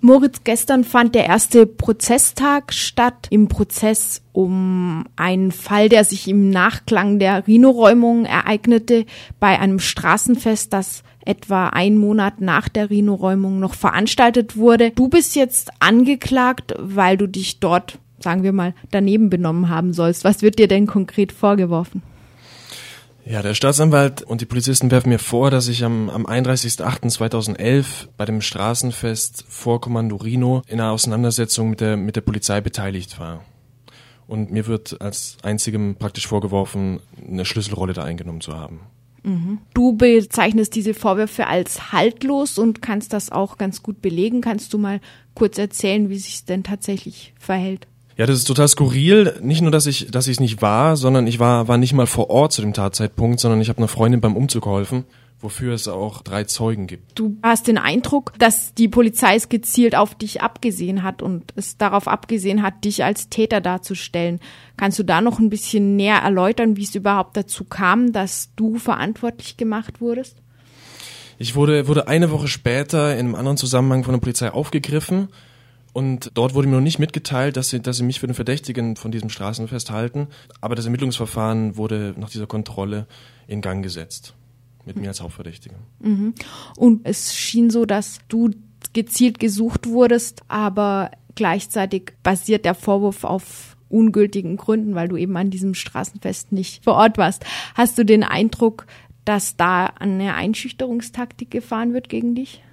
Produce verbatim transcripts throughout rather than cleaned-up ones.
Moritz, gestern fand der erste Prozesstag statt im Prozess um einen Fall, der sich im Nachklang der Rhino-Räumung ereignete, bei einem Straßenfest, das etwa einen Monat nach der Rhino-Räumung noch veranstaltet wurde. Du bist jetzt angeklagt, weil du dich dort, sagen wir mal, daneben benommen haben sollst. Was wird dir denn konkret vorgeworfen? Ja, der Staatsanwalt und die Polizisten werfen mir vor, dass ich am, am einunddreißigsten achten zweitausendelf bei dem Straßenfest vor Kommando Rhino in einer Auseinandersetzung mit der, mit der Polizei beteiligt war. Und mir wird als einzigem praktisch vorgeworfen, eine Schlüsselrolle da eingenommen zu haben. Mhm. Du bezeichnest diese Vorwürfe als haltlos und kannst das auch ganz gut belegen. Kannst du mal kurz erzählen, wie sich es denn tatsächlich verhält? Ja, das ist total skurril. Nicht nur, dass ich dass ich es nicht war, sondern ich war war nicht mal vor Ort zu dem Tatzeitpunkt, sondern ich habe einer Freundin beim Umzug geholfen, wofür es auch drei Zeugen gibt. Du hast den Eindruck, dass die Polizei es gezielt auf dich abgesehen hat und es darauf abgesehen hat, dich als Täter darzustellen. Kannst du da noch ein bisschen näher erläutern, wie es überhaupt dazu kam, dass du verantwortlich gemacht wurdest? Ich wurde wurde eine Woche später in einem anderen Zusammenhang von der Polizei aufgegriffen. Und dort wurde mir noch nicht mitgeteilt, dass sie, dass sie mich für den Verdächtigen von diesem Straßenfest halten. Aber das Ermittlungsverfahren wurde nach dieser Kontrolle in Gang gesetzt. Mit mir als Hauptverdächtigen. Mhm. Und es schien so, dass du gezielt gesucht wurdest, aber gleichzeitig basiert der Vorwurf auf ungültigen Gründen, weil du eben an diesem Straßenfest nicht vor Ort warst. Hast du den Eindruck, dass da eine Einschüchterungstaktik gefahren wird gegen dich?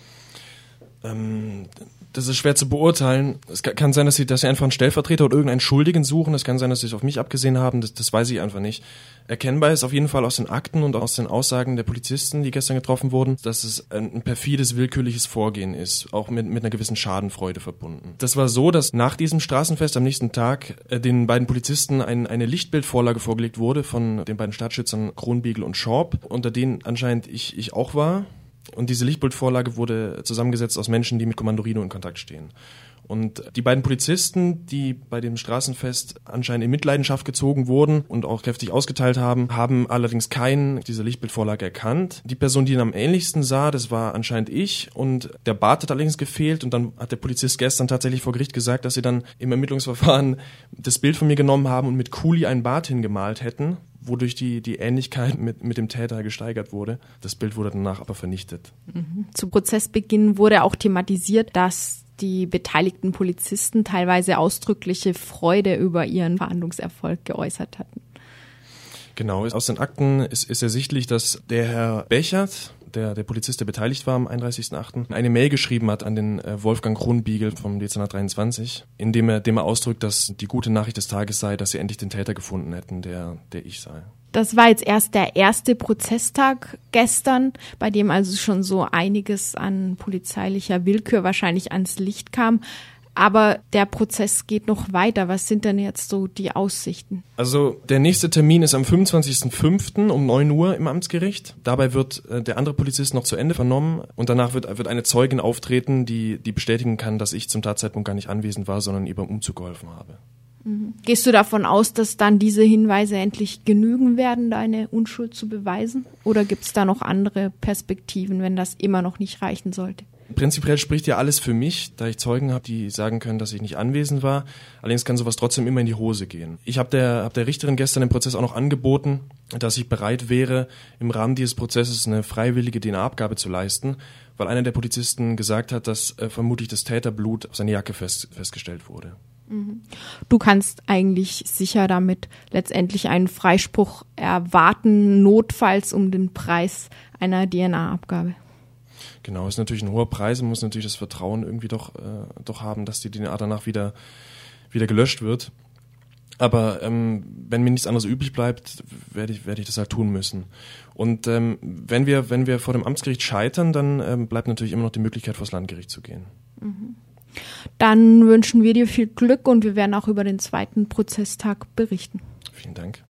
Ähm... Das ist schwer zu beurteilen. Es kann sein, dass sie, dass sie einfach einen Stellvertreter oder irgendeinen Schuldigen suchen. Es kann sein, dass sie es auf mich abgesehen haben. Das, das weiß ich einfach nicht. Erkennbar ist auf jeden Fall aus den Akten und aus den Aussagen der Polizisten, die gestern getroffen wurden, dass es ein perfides, willkürliches Vorgehen ist, auch mit, mit einer gewissen Schadenfreude verbunden. Das war so, dass nach diesem Straßenfest am nächsten Tag äh, den beiden Polizisten ein, eine Lichtbildvorlage vorgelegt wurde von den beiden Staatsschützern Kronbiegel und Schorb, unter denen anscheinend ich, ich auch war. Und diese Lichtbildvorlage wurde zusammengesetzt aus Menschen, die mit Kommando Rhino in Kontakt stehen. Und die beiden Polizisten, die bei dem Straßenfest anscheinend in Mitleidenschaft gezogen wurden und auch kräftig ausgeteilt haben, haben allerdings keinen dieser Lichtbildvorlage erkannt. Die Person, die ihn am ähnlichsten sah, das war anscheinend ich, und der Bart hat allerdings gefehlt, und dann hat der Polizist gestern tatsächlich vor Gericht gesagt, dass sie dann im Ermittlungsverfahren das Bild von mir genommen haben und mit Kuli einen Bart hingemalt hätten, wodurch die, die Ähnlichkeit mit, mit dem Täter gesteigert wurde. Das Bild wurde danach aber vernichtet. Mhm. Zu Prozessbeginn wurde auch thematisiert, dass die beteiligten Polizisten teilweise ausdrückliche Freude über ihren Verhandlungserfolg geäußert hatten. Genau, aus den Akten ist, ist ersichtlich, dass der Herr Bechert, der, der Polizist, der beteiligt war am einunddreißigsten achten eine Mail geschrieben hat an den äh, Wolfgang Kronbiegel vom Dezernat dreiundzwanzig, in dem er, dem er ausdrückt, dass die gute Nachricht des Tages sei, dass sie endlich den Täter gefunden hätten, der, der ich sei. Das war jetzt erst der erste Prozesstag gestern, bei dem also schon so einiges an polizeilicher Willkür wahrscheinlich ans Licht kam. Aber der Prozess geht noch weiter. Was sind denn jetzt so die Aussichten? Also der nächste Termin ist am fünfundzwanzigsten fünften um neun Uhr im Amtsgericht. Dabei wird äh, der andere Polizist noch zu Ende vernommen und danach wird, wird eine Zeugin auftreten, die, die bestätigen kann, dass ich zum Tatzeitpunkt gar nicht anwesend war, sondern ihr beim Umzug geholfen habe. Mhm. Gehst du davon aus, dass dann diese Hinweise endlich genügen werden, deine Unschuld zu beweisen? Oder gibt es da noch andere Perspektiven, wenn das immer noch nicht reichen sollte? Prinzipiell spricht ja alles für mich, da ich Zeugen habe, die sagen können, dass ich nicht anwesend war. Allerdings kann sowas trotzdem immer in die Hose gehen. Ich habe der, hab der Richterin gestern im Prozess auch noch angeboten, dass ich bereit wäre, im Rahmen dieses Prozesses eine freiwillige D N A-Abgabe zu leisten, weil einer der Polizisten gesagt hat, dass äh, vermutlich das Täterblut auf seine Jacke fest, festgestellt wurde. Du kannst eigentlich sicher damit letztendlich einen Freispruch erwarten, notfalls um den Preis einer D N A-Abgabe. Genau, ist natürlich ein hoher Preis. Man muss natürlich das Vertrauen irgendwie doch, äh, doch haben, dass die D N A danach wieder, wieder gelöscht wird. Aber ähm, wenn mir nichts anderes übrig bleibt, werde ich, werde ich das halt tun müssen. Und ähm, wenn wir, wenn wir vor dem Amtsgericht scheitern, dann ähm, bleibt natürlich immer noch die Möglichkeit, vor das Landgericht zu gehen. Mhm. Dann wünschen wir dir viel Glück und wir werden auch über den zweiten Prozesstag berichten. Vielen Dank.